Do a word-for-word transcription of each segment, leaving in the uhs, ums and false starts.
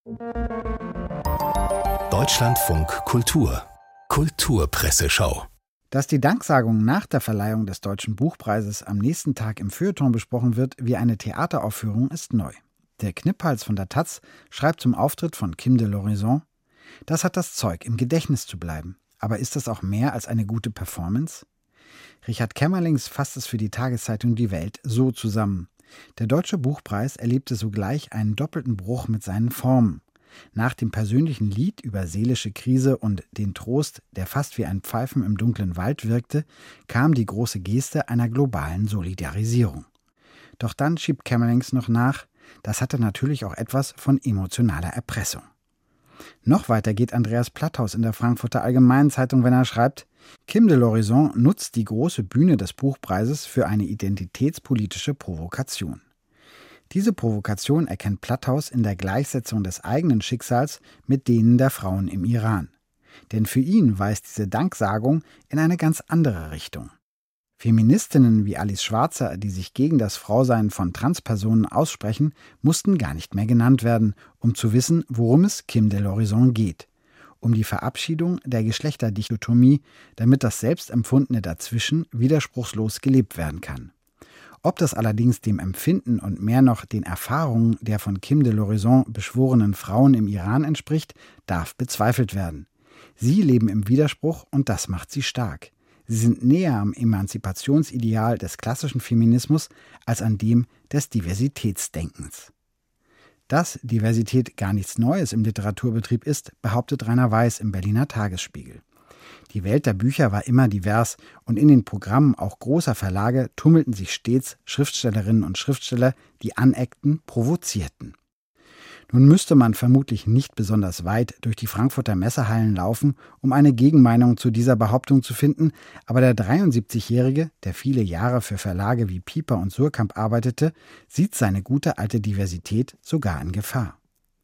Deutschlandfunk Kultur Kulturpresseschau. Dass die Danksagung nach der Verleihung des Deutschen Buchpreises am nächsten Tag im Feuilleton besprochen wird wie eine Theateraufführung, ist neu. Der Kniphals von der Taz schreibt zum Auftritt von Kim de l'Horizon: Das hat das Zeug, im Gedächtnis zu bleiben. Aber ist das auch mehr als eine gute Performance? Richard Kämmerlings fasst es für die Tageszeitung Die Welt so zusammen: Der Deutsche Buchpreis erlebte sogleich einen doppelten Bruch mit seinen Formen. Nach dem persönlichen Lied über seelische Krise und den Trost, der fast wie ein Pfeifen im dunklen Wald wirkte, kam die große Geste einer globalen Solidarisierung. Doch dann schiebt Kämmerlings noch nach: Das hatte natürlich auch etwas von emotionaler Erpressung. Noch weiter geht Andreas Platthaus in der Frankfurter Allgemeinen Zeitung, wenn er schreibt: Kim de l'Horizon nutzt die große Bühne des Buchpreises für eine identitätspolitische Provokation. Diese Provokation erkennt Platthaus in der Gleichsetzung des eigenen Schicksals mit denen der Frauen im Iran. Denn für ihn weist diese Danksagung in eine ganz andere Richtung. Feministinnen wie Alice Schwarzer, die sich gegen das Frausein von Transpersonen aussprechen, mussten gar nicht mehr genannt werden, um zu wissen, worum es Kim de l'Horizon geht. Um die Verabschiedung der Geschlechterdichotomie, damit das Selbstempfundene dazwischen widerspruchslos gelebt werden kann. Ob das allerdings dem Empfinden und mehr noch den Erfahrungen der von Kim de l'Horizon beschworenen Frauen im Iran entspricht, darf bezweifelt werden. Sie leben im Widerspruch und das macht sie stark. Sie sind näher am Emanzipationsideal des klassischen Feminismus als an dem des Diversitätsdenkens. Dass Diversität gar nichts Neues im Literaturbetrieb ist, behauptet Rainer Weiß im Berliner Tagesspiegel. Die Welt der Bücher war immer divers und in den Programmen auch großer Verlage tummelten sich stets Schriftstellerinnen und Schriftsteller, die aneckten, provozierten. Nun müsste man vermutlich nicht besonders weit durch die Frankfurter Messehallen laufen, um eine Gegenmeinung zu dieser Behauptung zu finden, aber der dreiundsiebzigjährige, der viele Jahre für Verlage wie Piper und Suhrkamp arbeitete, sieht seine gute alte Diversität sogar in Gefahr.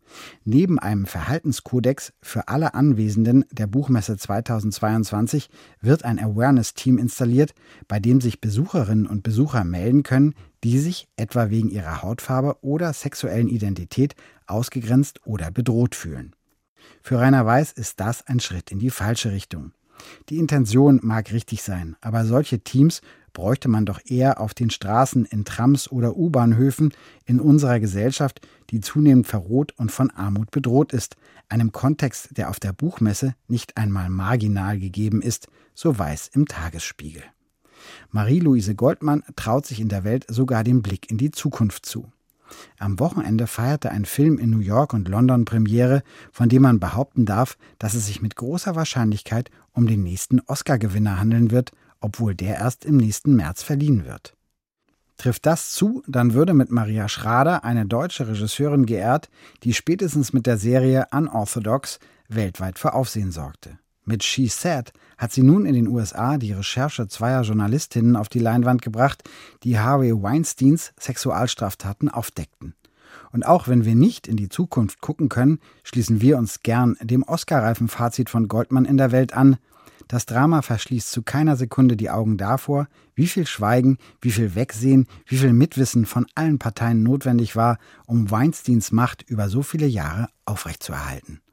Neben einem Verhaltenskodex für alle Anwesenden der Buchmesse zweitausendzweiundzwanzig wird ein Awareness-Team installiert, bei dem sich Besucherinnen und Besucher melden können, die sich etwa wegen ihrer Hautfarbe oder sexuellen Identität ausgegrenzt oder bedroht fühlen. Für Rainer Weiß ist das ein Schritt in die falsche Richtung. Die Intention mag richtig sein, aber solche Teams bräuchte man doch eher auf den Straßen, in Trams oder U-Bahnhöfen in unserer Gesellschaft, die zunehmend verroht und von Armut bedroht ist, einem Kontext, der auf der Buchmesse nicht einmal marginal gegeben ist, so Weiß im Tagesspiegel. Marie-Louise Goldmann traut sich in der Welt sogar den Blick in die Zukunft zu. Am Wochenende feierte ein Film in New York und London Premiere, von dem man behaupten darf, dass es sich mit großer Wahrscheinlichkeit um den nächsten Oscar-Gewinner handeln wird, obwohl der erst im nächsten März verliehen wird. Trifft das zu, dann würde mit Maria Schrader eine deutsche Regisseurin geehrt, die spätestens mit der Serie Unorthodox weltweit für Aufsehen sorgte. Mit She Said hat sie nun in den U S A die Recherche zweier Journalistinnen auf die Leinwand gebracht, die Harvey Weinsteins Sexualstraftaten aufdeckten. Und auch wenn wir nicht in die Zukunft gucken können, schließen wir uns gern dem Oscar-reifen Fazit von Goldmann in der Welt an: Das Drama verschließt zu keiner Sekunde die Augen davor, wie viel Schweigen, wie viel Wegsehen, wie viel Mitwissen von allen Parteien notwendig war, um Weinsteins Macht über so viele Jahre aufrechtzuerhalten.